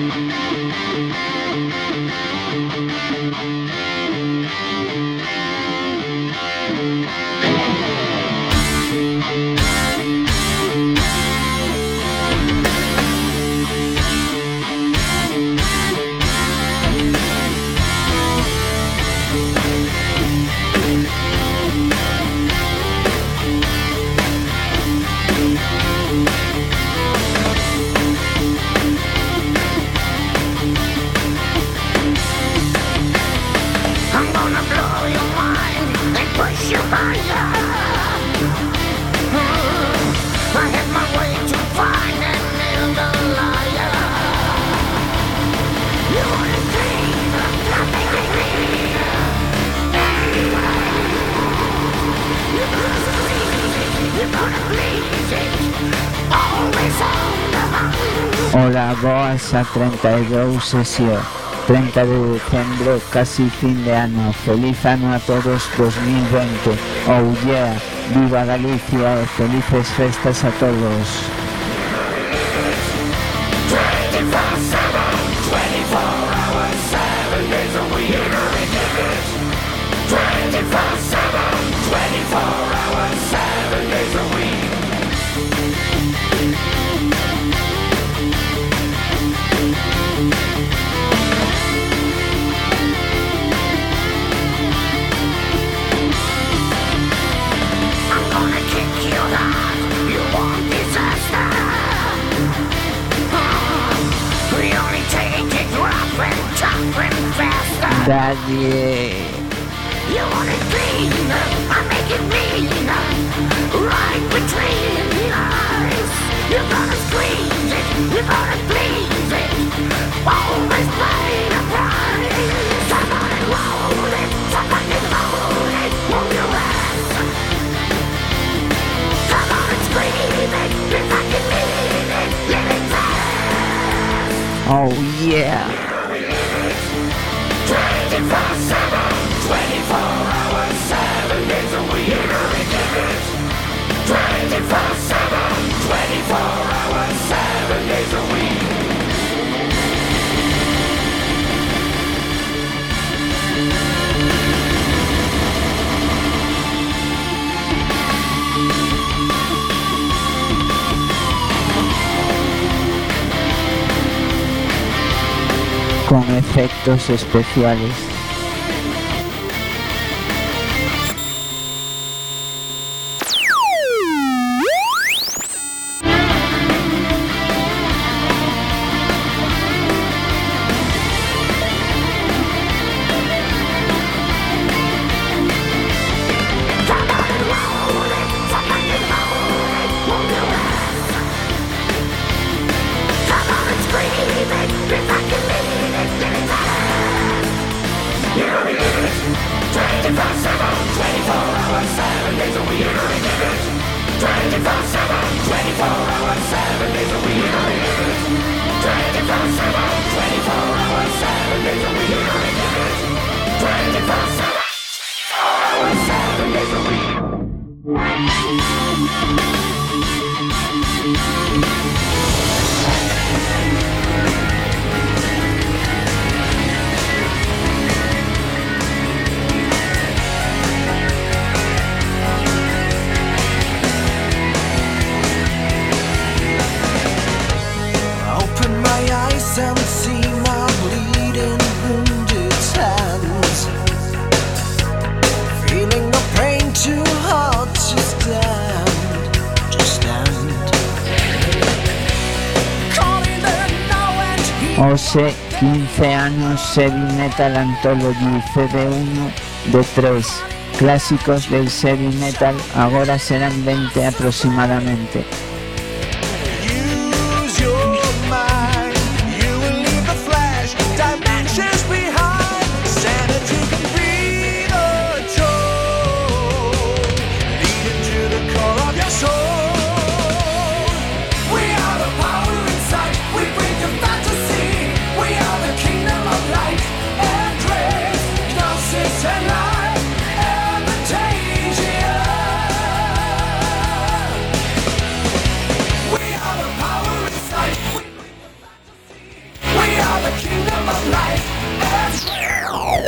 Ola, boas a 32 sesión, 30 de decembro, casi fin de ano. Feliz ano a todos 2020. Oh yeah, viva Galicia e felices festas a todos. 24 Daddy. You want it clean, I make it mean, right between the eyes. You gotta squeeze it, you gotta please it, always pay the price. Somebody roll it, somebody roll it, move your ass. Come on and scream it, if I can mean it, let it fast. Oh yeah. 24/7, 24 hours, 7 days a week. 24/7, 24 hours, 7 days a week. Con efectos especiales. Hoxe 15 anos Heavy Metal Anthology CD1 de 3 clásicos del heavy metal, agora serán 20 aproximadamente.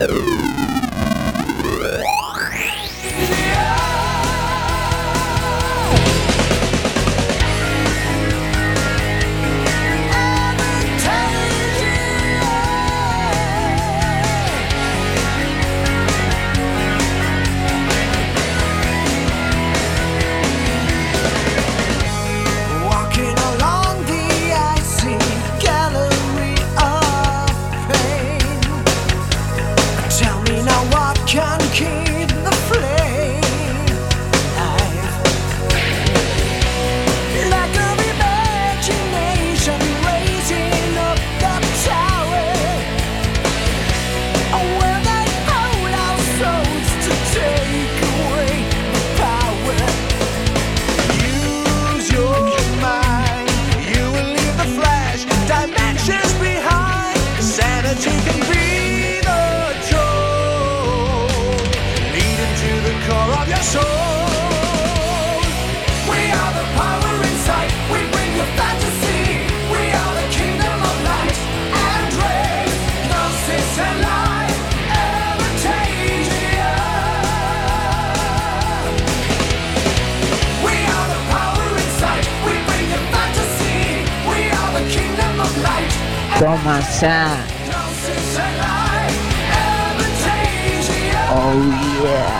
Toma ya. Oh yeah.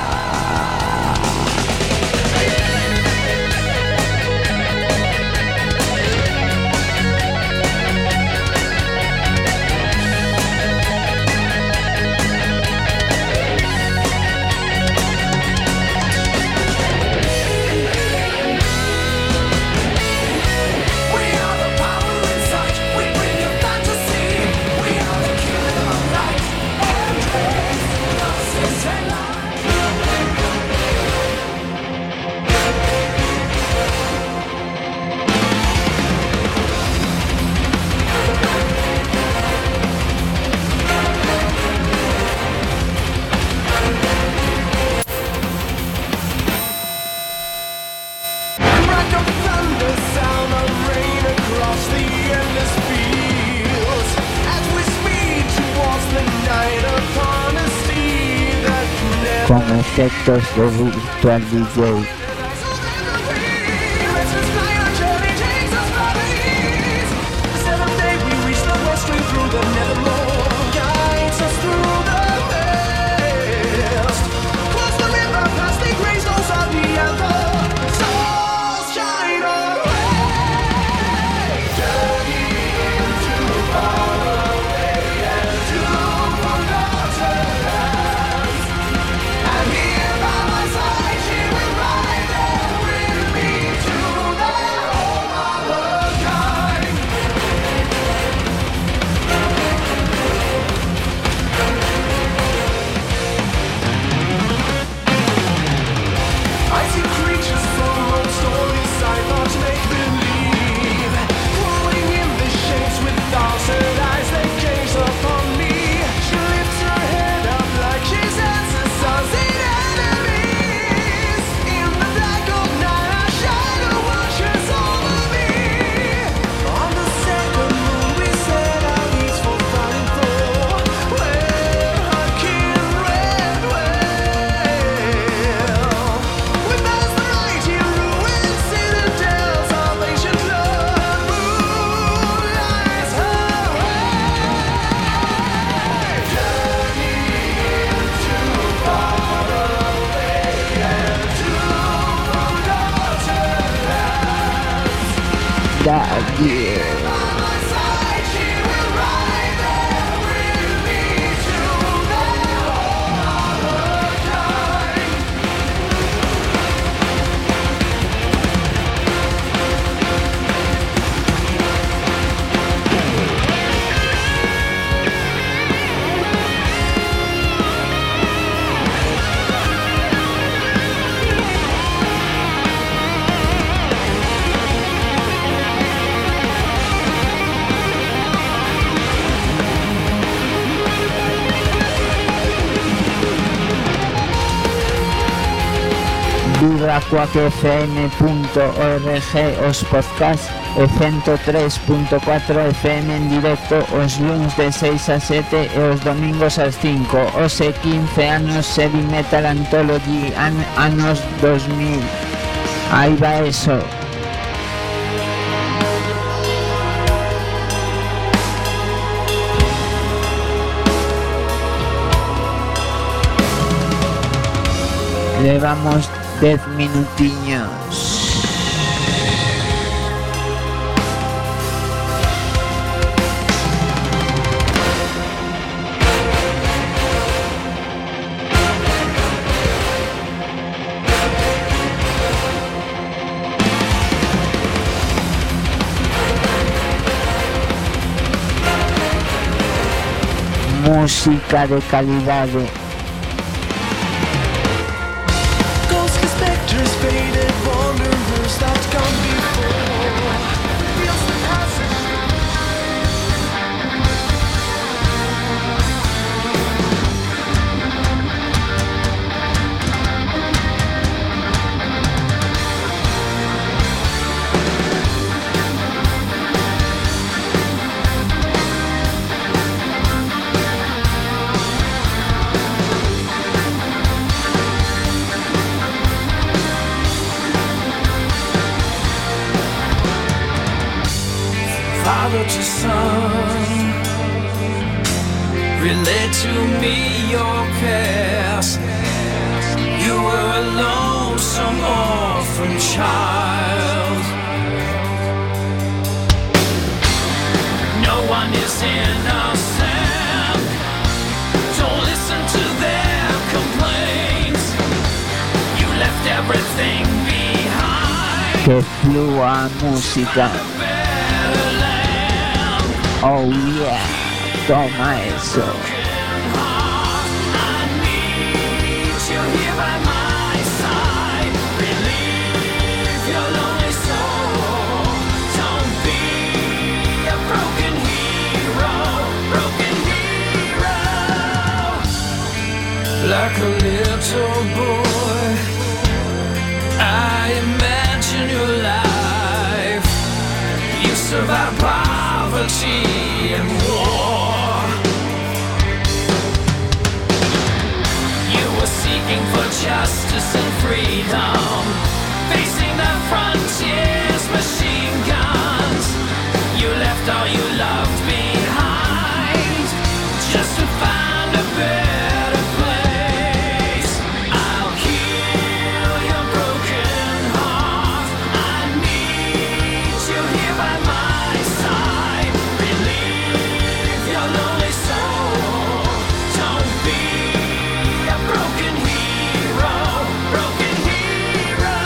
Con efectos de Virtual DJ. quackfm.org os podcast e 103.4 FM en directo os luns de 6 a 7 e os domingos ás 5. Ose 15 anos Heavy Metal Anthology anos 2000. Aí va eso. Levamos 10 minutiños. Música de calidade. Father to son, relate to me your past. You were a lonesome orphan child. No one is innocent. Don't listen to their complaints. You left everything behind. Que flua música. Oh yeah, toma eso. Like a little boy, I imagine your life. You survived poverty and war. You were seeking for justice and freedom, facing the frontier's machine guns. You left all you loved behind, just to find a better place. I'll heal your broken heart. I need you here by my side. Relieve your lonely soul. Don't be a broken hero, broken hero.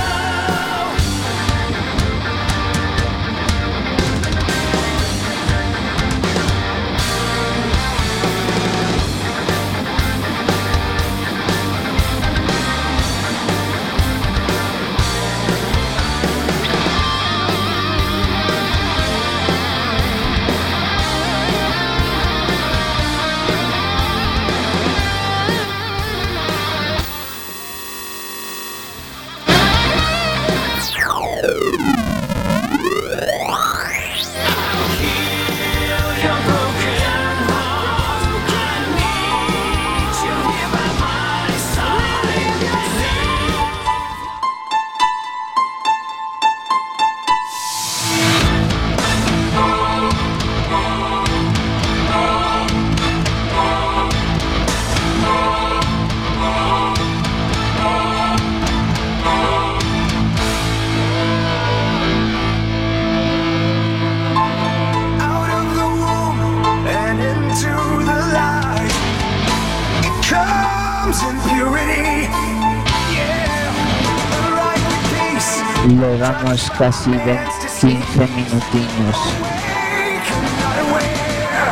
Out of the womb and into the light, it comes in purity. Yeah, the right peace. Levamos casi 15 minutiños. Awake, not aware.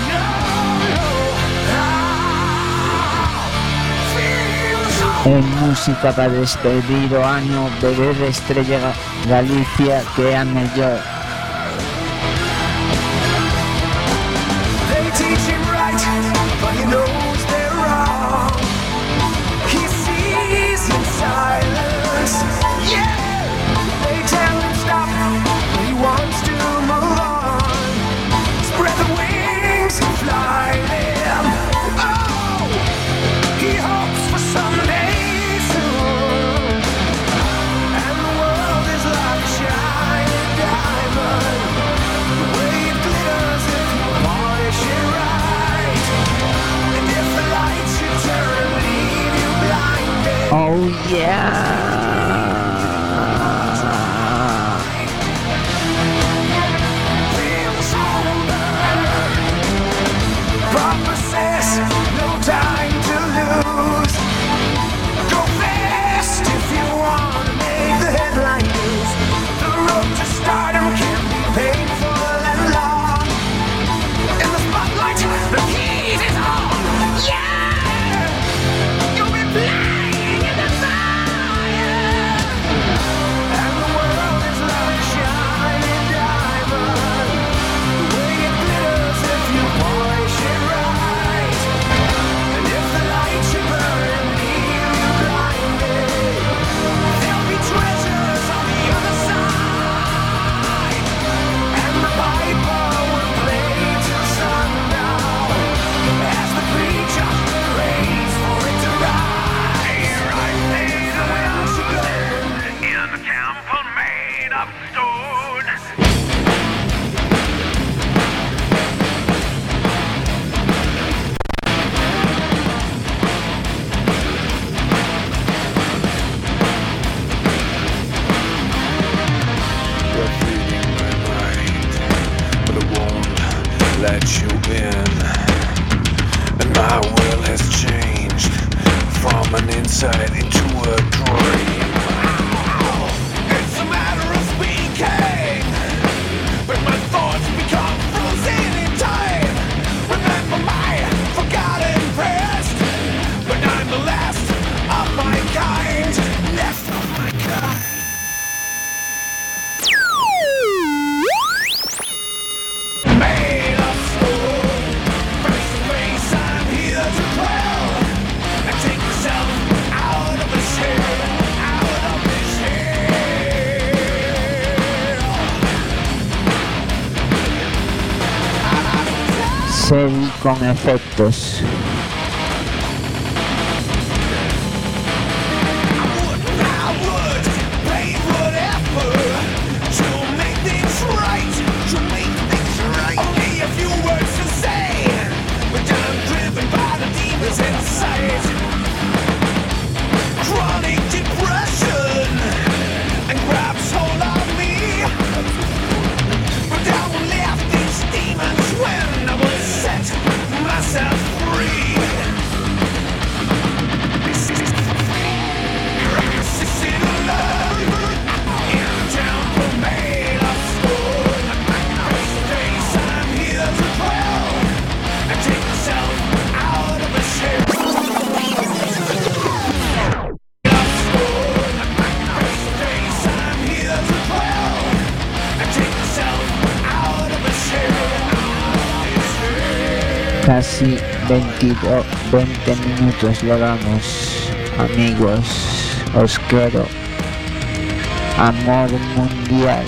En música para despedir o ano, bebé de Estrella Galicia, que é a mellor. They teach him right, but he knows they're wrong. He sees in silence. Yeah, they tell him stop, but he wants to let you in. And my will has changed from an insight into a dream. It's a matter of speaking, but my thoughts become frozen in time. Remember my forgotten past, but I'm the last of my kind. Last of my kind. Made of stone, face to face, I'm here to dwell. And take yourself out of the shell, out of the shell. Serie con efectos. I would pay whatever to make things right, to make things right. Only a few words to say, but I'm driven by the demons inside. Chronic depression and grabs hold of me, but I will leave these demons when I will set myself free. Casi 20 minutos logramos, amigos, os quiero, amor mundial.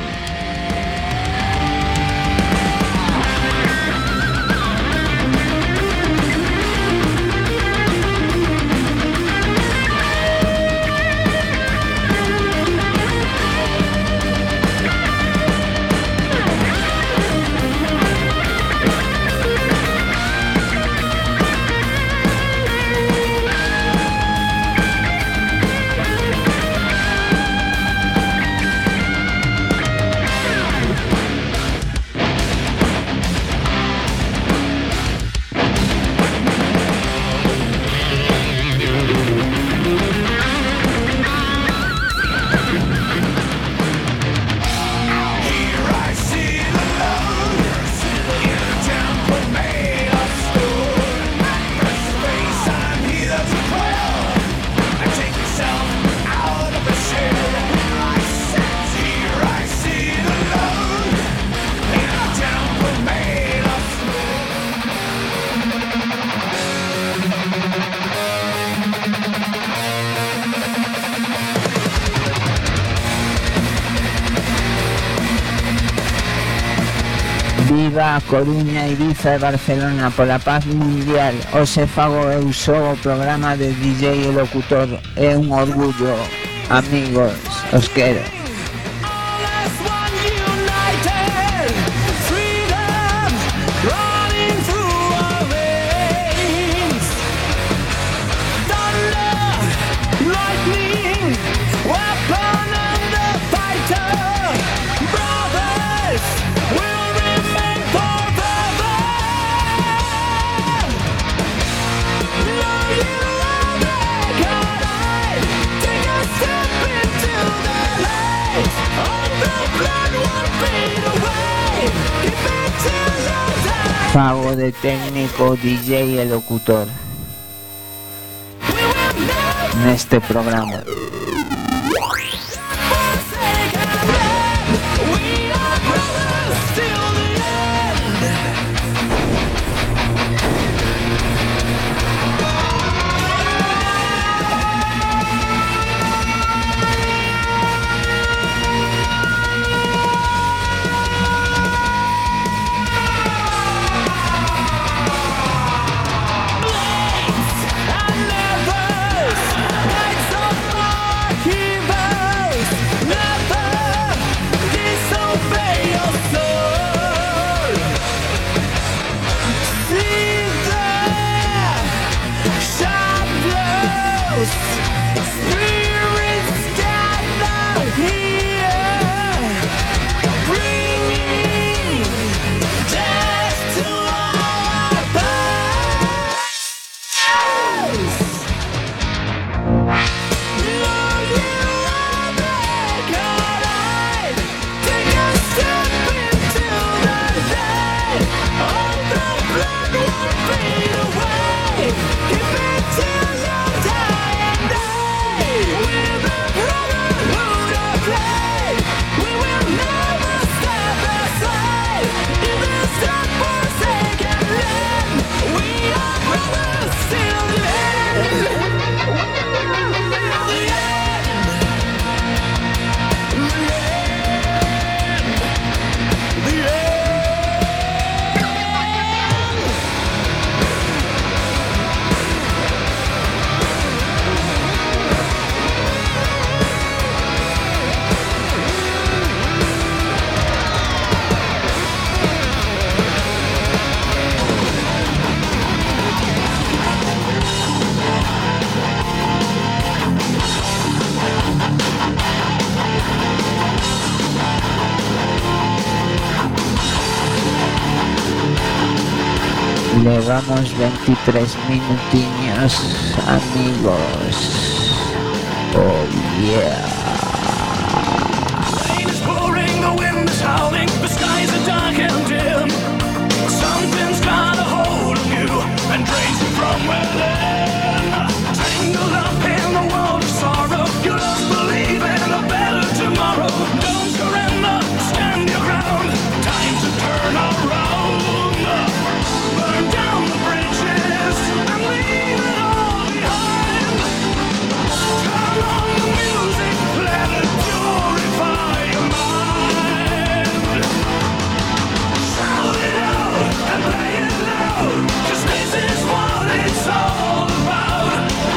Viva a Coruña, Ibiza e Barcelona pola paz mundial. Hoxe fago eu só o programa de DJ e locutor. É un orgullo, amigos, os quero. Fago de técnico, DJ e locutor neste programa. Le vamos 23 minutinhos, amigos. Oh yeah. Rain is pouring, the wind is howling, the skies are dark and dim. Something's got a hold of you and drains you from within. Tangled up in the world of sorrow, you lost belief in a better tomorrow. Don't surrender, stand your ground. Time to turn around. Burn down the bridges and leave it all behind. Turn on the music, let it purify your mind. Shout it out and play it loud, 'cause this is what it's all about.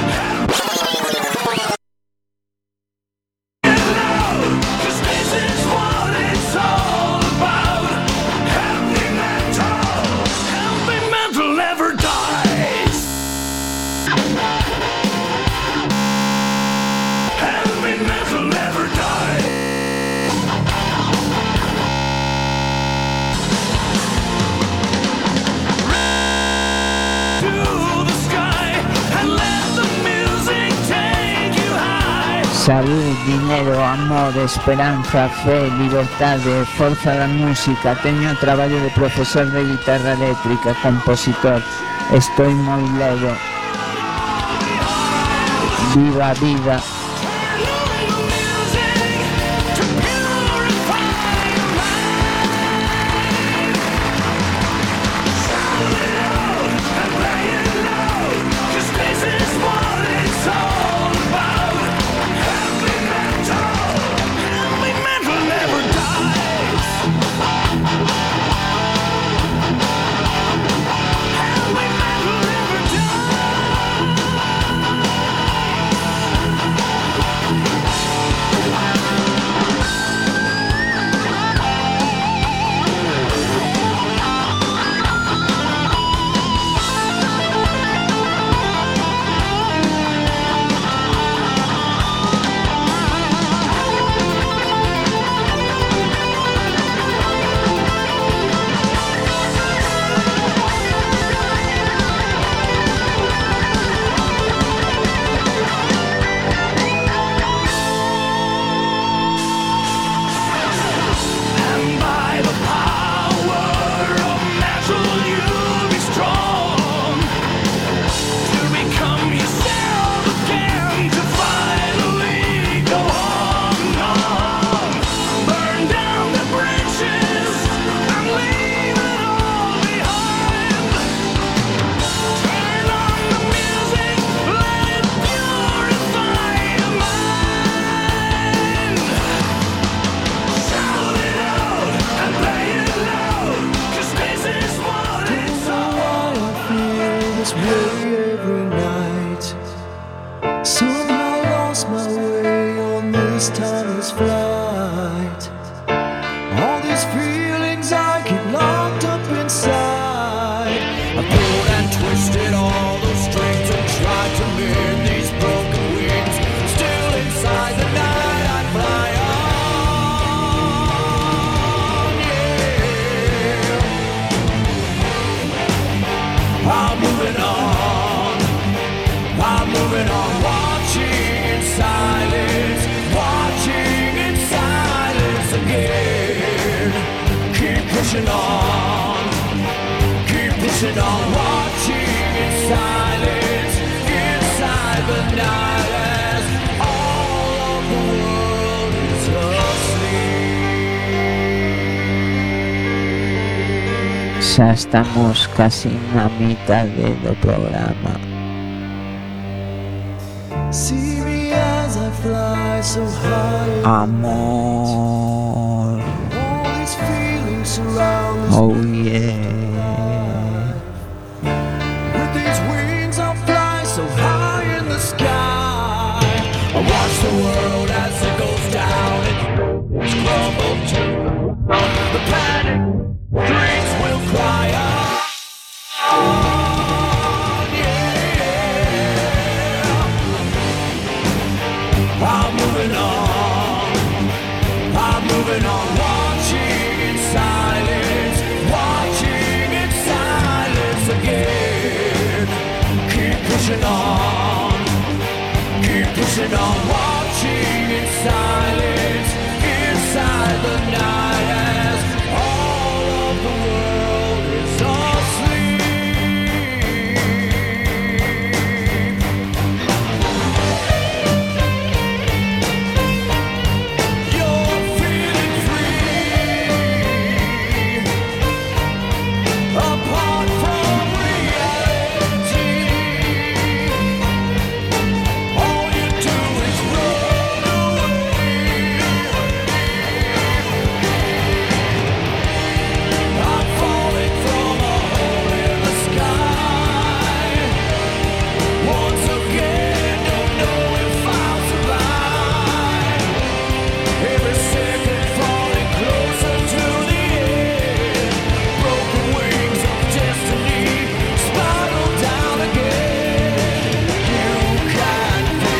Play it loud, 'cause this is what it's all about. Heavy metal never dies. Heavy metal never dies. To the sky and let the music take you high. Salud, dinero, amor, esperanza, fe, liberdade, forza da música. Teño traballo de profesor de guitarra eléctrica, compositor. Estoy moi leve. Viva a vida. Turn on the music to purify your mind. Shout it out and play it loud, 'cause this is what it's all about. Heavy metal never dies. Heavy metal never And by the power of metal you'll be strong, to become yourself again, to finally go on. Burn down the bridges and leave it all behind. Turn on the music, let it purify your mind. Shout it out and play it loud, 'cause this is what it's all I feel this way every night. Somehow lost my way on this timeless flight. All these feelings I keep locked up inside. I pulled and twisted all those strings and tried to mend these broken wings. Still inside the night I fly on. Yeah. I'm moving on, watching in silence again. Keep pushing on, watching in silence inside the night as all of the world is asleep. Xa estamos casi na mitade do programa. See me as I fly so high. Amor. All these feelings surround us. Oh yeah. With these wings I'll fly so high in the sky. I watch the world as it goes down and crumble to the panic. Dreams will cry out. Yeah. I'm moving on, watching in silence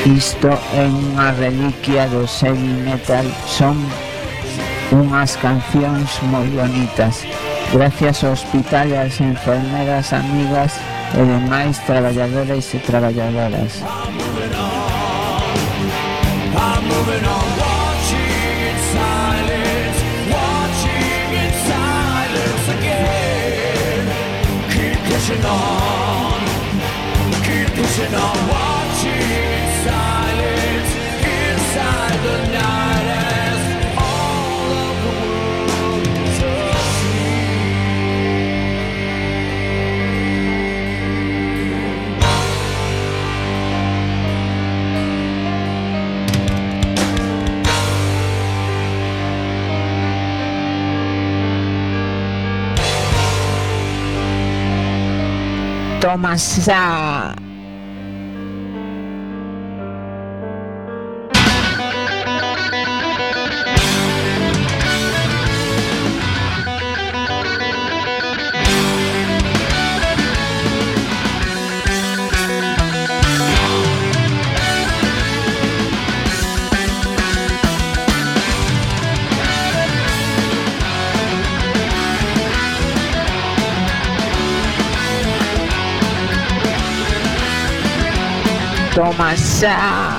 Isto é unha reliquia do heavy metal, son unhas cancións moi bonitas. Gracias ao hospital e ás enfermeras amigas e demais traballadores e traballadoras. I'm moving on, watching in silence again. Keep pushing on, watching in silence inside the night as all of the world is asleep. Toma xa! Toma xa!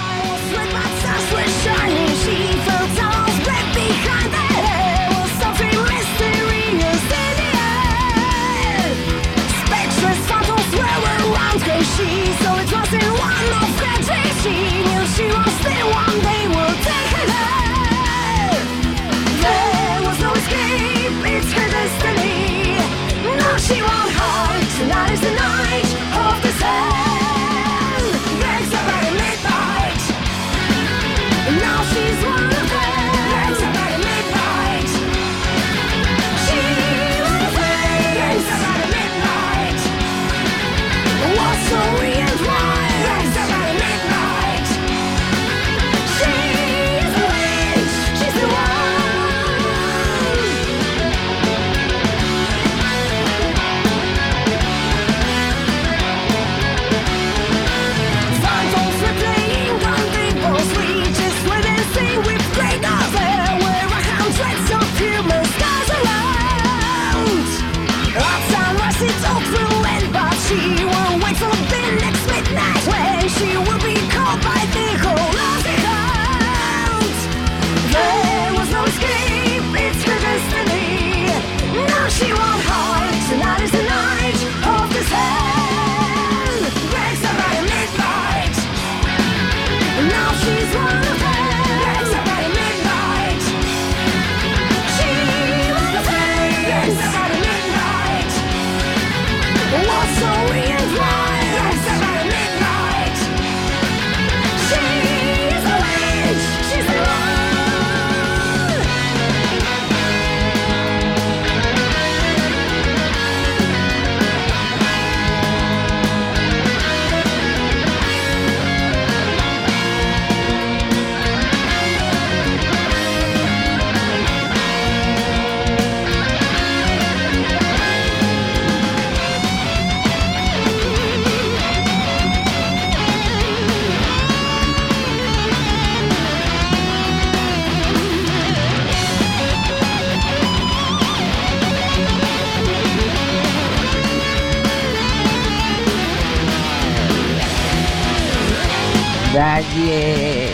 Dalle!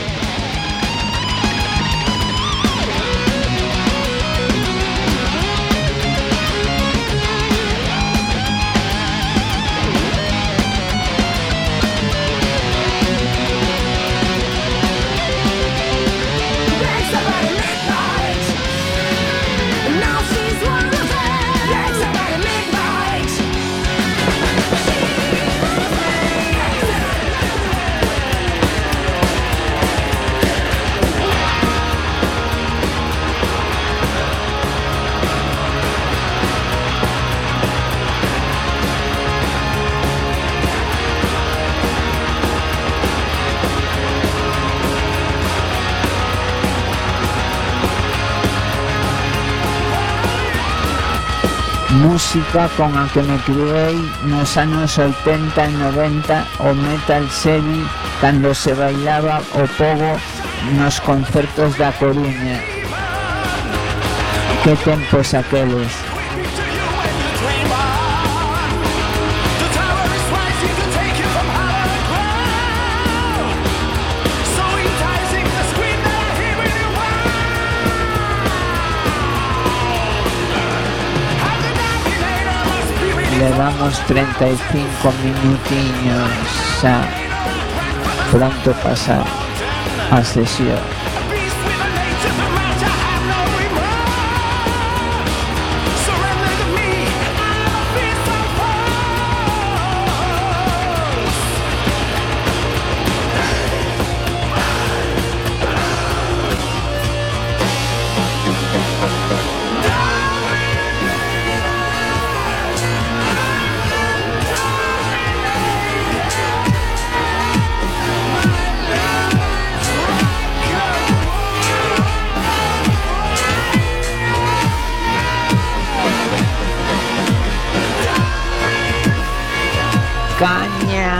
Música con a que me criei nos anos 80 e 90, o metal heavy cando se bailaba o pogo nos concertos da Coruña. Que tempos aqueles. Levamos 35 minutiños xa, pronto pasa a sesión. Caña.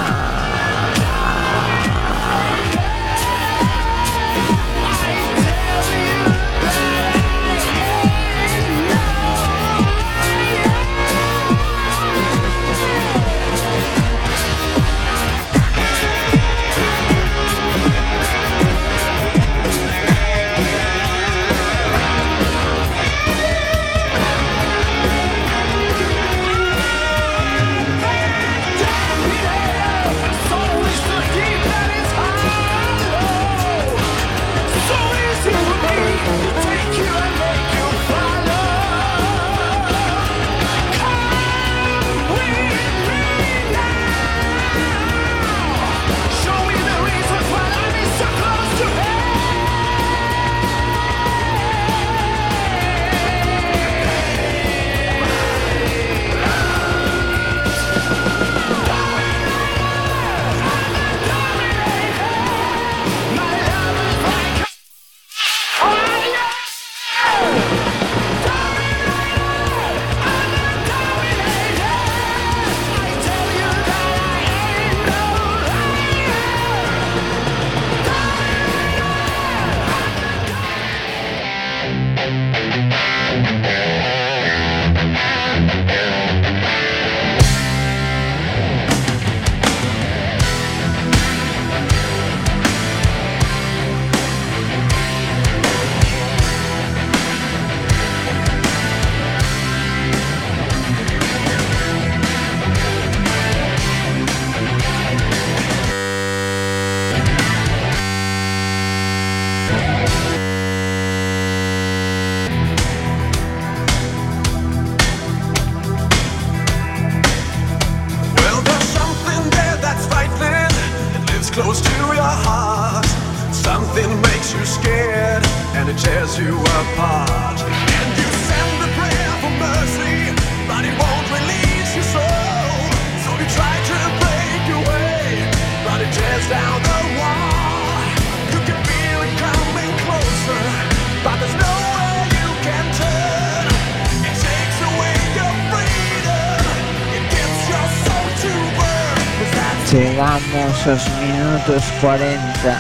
Close to your heart, something makes you scared and it tears you apart. And you send a prayer for mercy, but it won't release your soul. So you try to break away, but it tears down the wall. You can feel it coming closer, but there's nowhere you can turn. It takes away your freedom, it gets your soul to burn. 'Cause that's Llegamos aos minutos 40.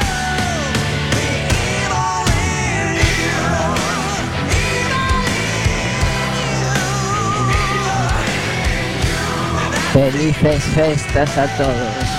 Felices festas a todos.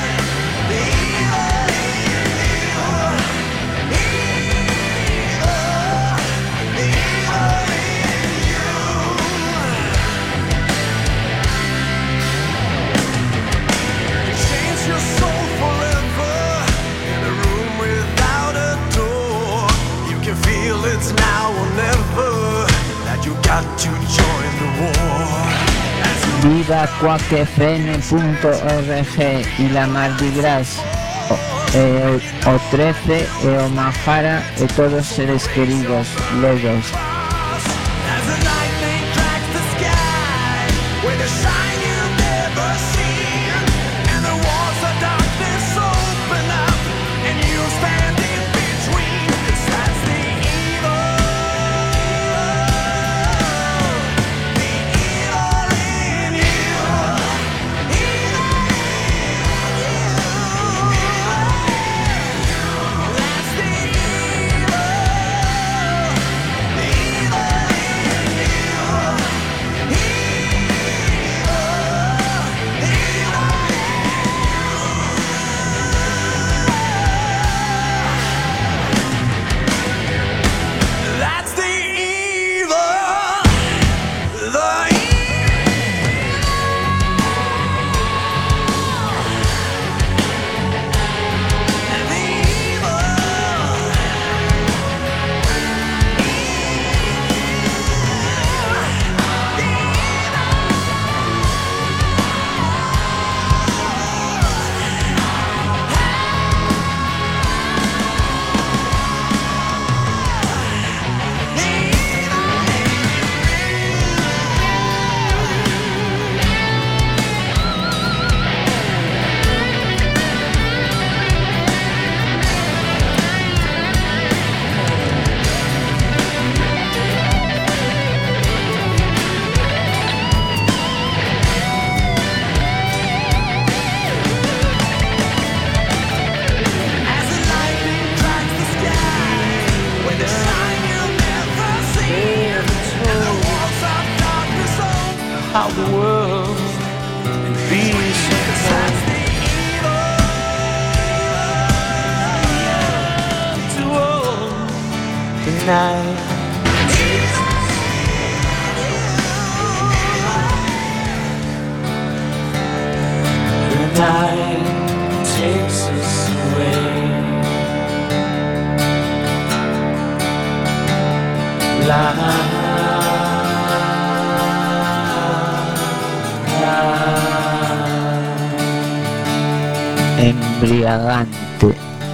It's now or never that you got to join the war. Viva quackfm.org e la Mardi Gras, o 13 e o Mafara e todos seres queridos, legos. As the lightning cracks the sky with a shine you've never seen, and the walls of darkness open up, and you stand in between. That's the evil in you. how the world can be sometimes. To all tonight. The night takes us away. La embriagante.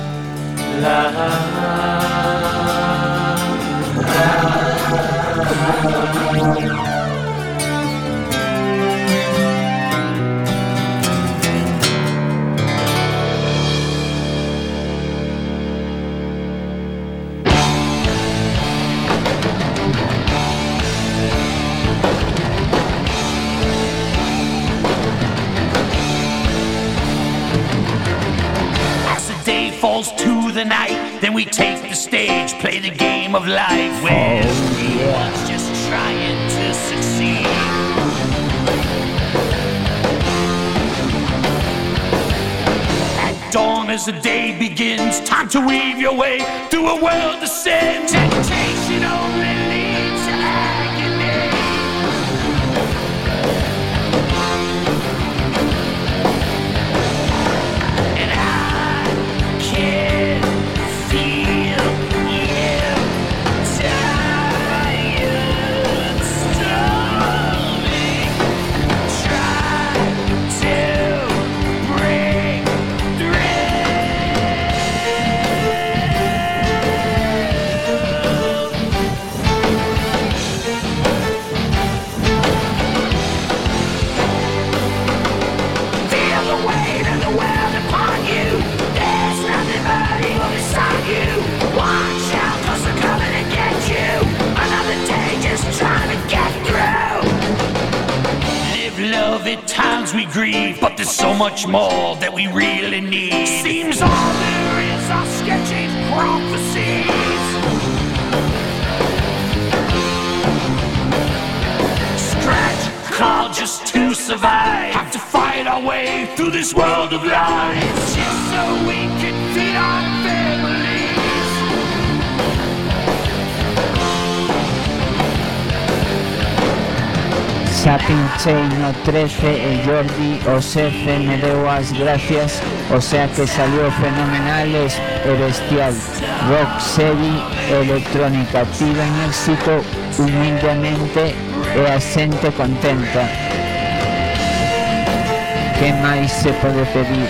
Falls to the night, then we take the stage, play the game of life where everyone's just trying to succeed. At dawn as the day begins, time to weave your way through a world of sin. Temptation only leads to agony. And I can feel you tired, storming, try to break feel the weight of the world upon you. There's nothing but evil beside you. Watch out, 'cause they're coming to get you. Another day just trying to get through. Live love, at times we grieve, but there's so much more that we really need. Seems all there is are sketchy prophecies. Scratch, claw just to survive. Have to fight our way through this world of lies, just so we can feed our families. Sapincheino 13, el Jordi, Osefe, me deu as gracias, o sea que salió fenomenal, es bestial, rock steady, electrónica, tiven éxito humildemente e a xente contenta. Que máis se pode pedir?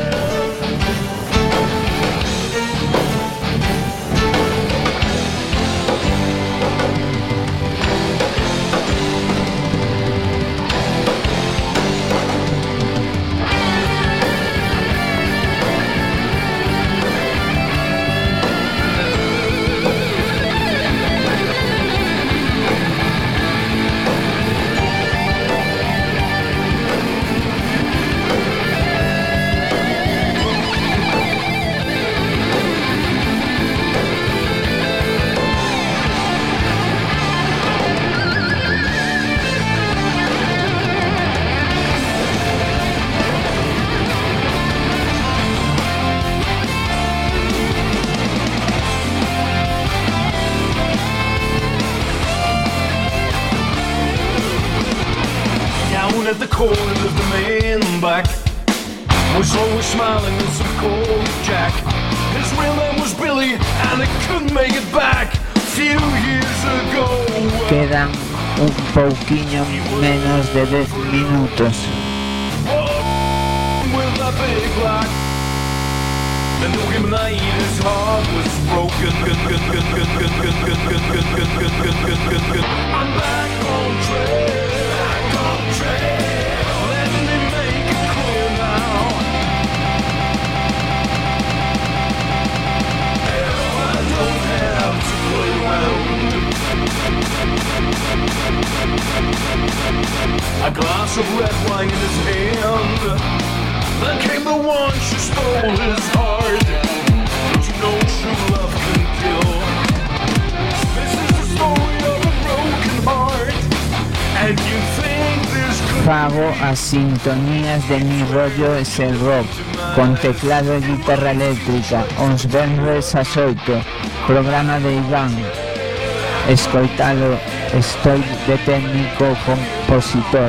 At the corner of the man back was always smiling with some cold Jack. His real name was Billy and he couldn't make it back few years ago. Quedan un pouquiño menos de 10 minutos. With that big black, the new him night, his heart was broken. I'm back on track. Let me make it clear now. I don't have to play around. A glass of red wine in his hand. Then came the one she stole his heart. Don't you know true love can kill? This is the story of a broken heart. And you think this Fago as sintonías de mi rollo es el rock, con teclado e guitarra eléctrica, os venres ás 8, programa de Iván. Escoitalo, estoy de técnico compositor.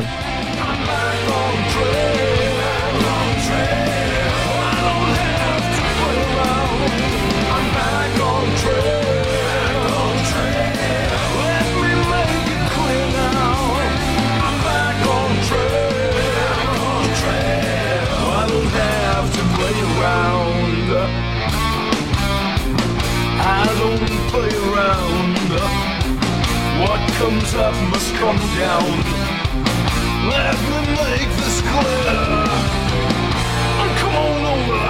Comes up must come down. Let me make this clear. Come on over.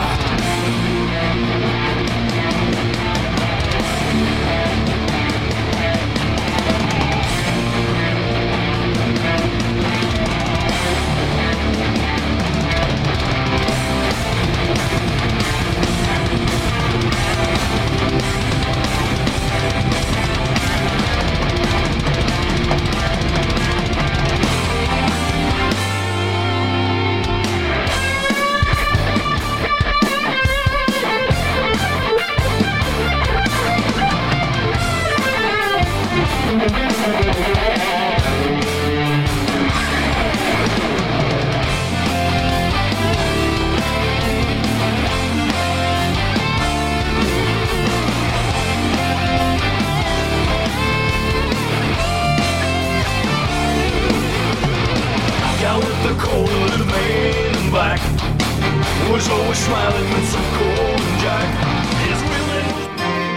Was always smiling with some cold jack. His real name was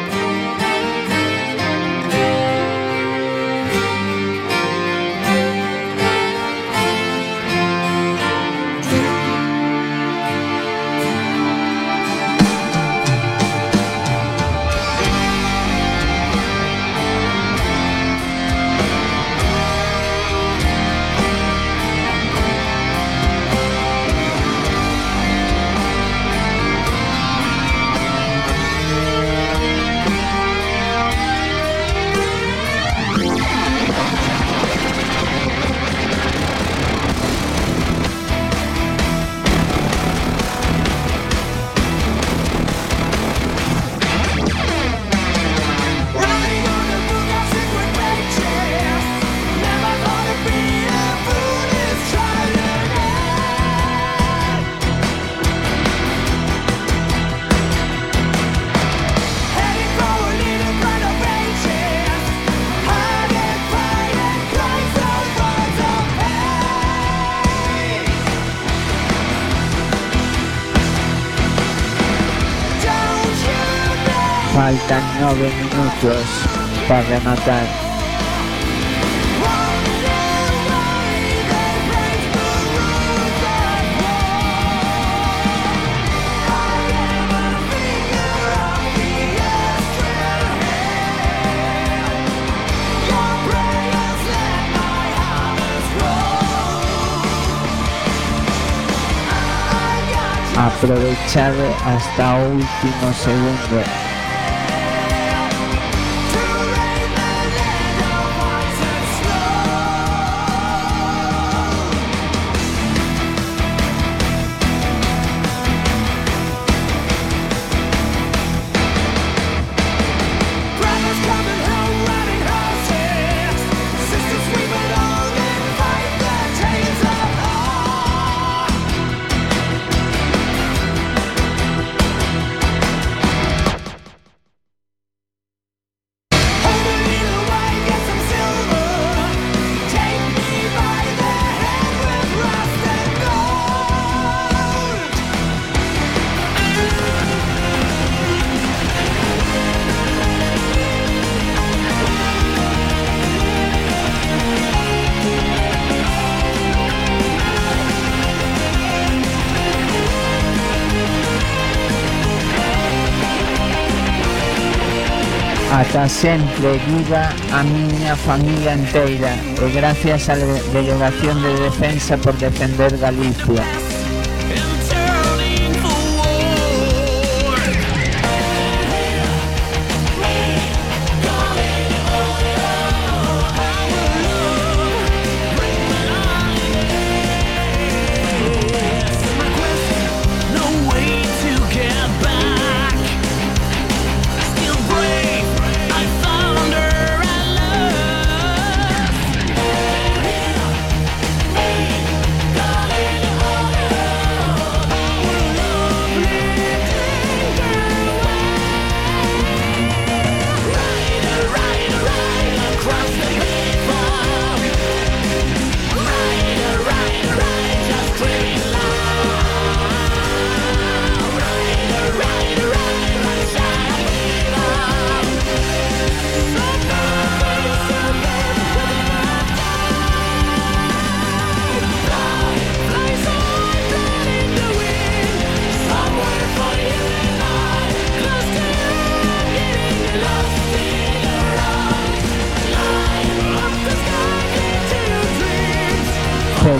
Faltan 9 minutos para rematar. Aprovechar hasta último segundo. Ata sempre viva a miña familia inteira e gracias á Delegación de Defensa por defender Galicia.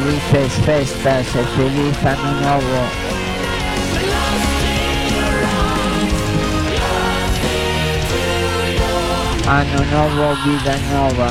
felices festas e feliz ano novo. Ano novo, vida nova.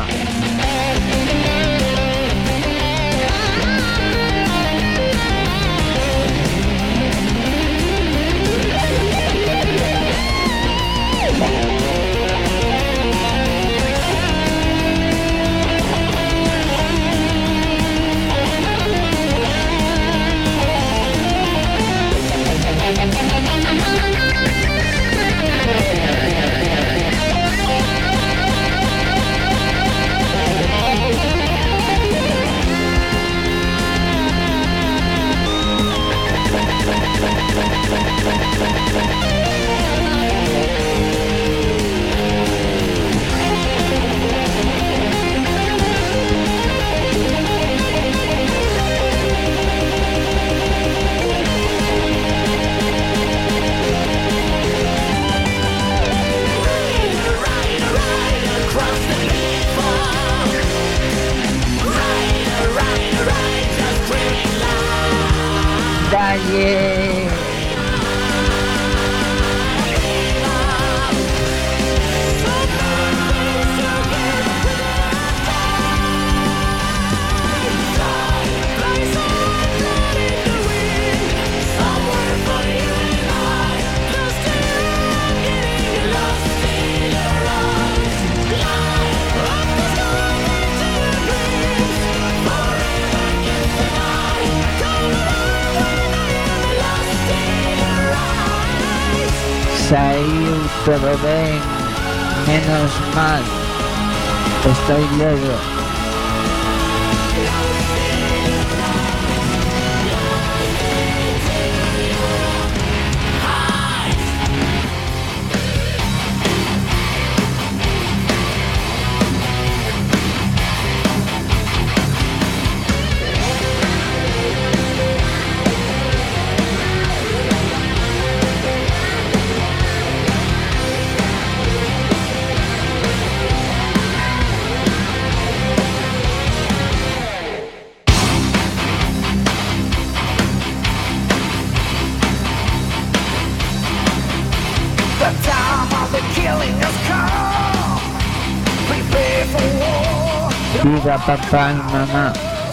Dalle. Saiu todo ben, menos mal, estoy leve. Viva papá y mamá.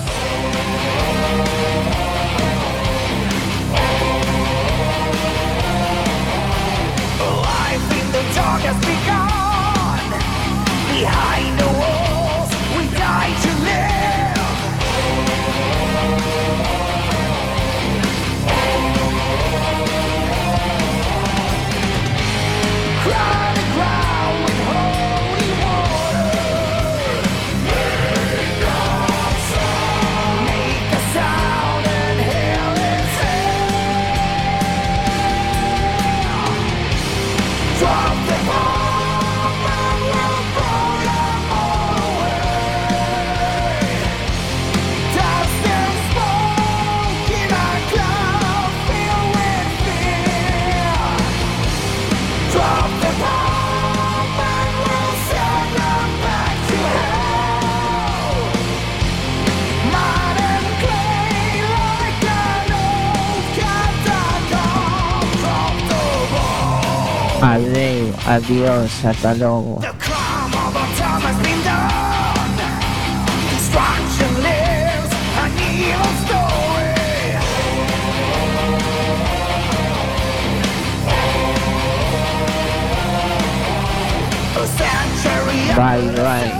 Life in the dark has begun. Behind the walls, we die to live. Crown the ground with holy water. Make a sound and hell is hell. Drop the bomb and we'll blow them all away. Dust and smoke in a cloud filled with fear. Drop the bomb and we'll send them back to hell. Mud and clay like an old catacomb. Drop the bomb. Adeu, adiós, hasta luego. The crime of our time has been done. Destruction lives, an evil story. A century of Bye, bye.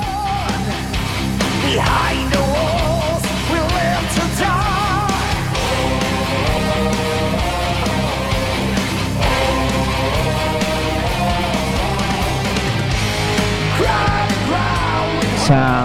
behind the walls, we live to die. Cry the ground with Chao.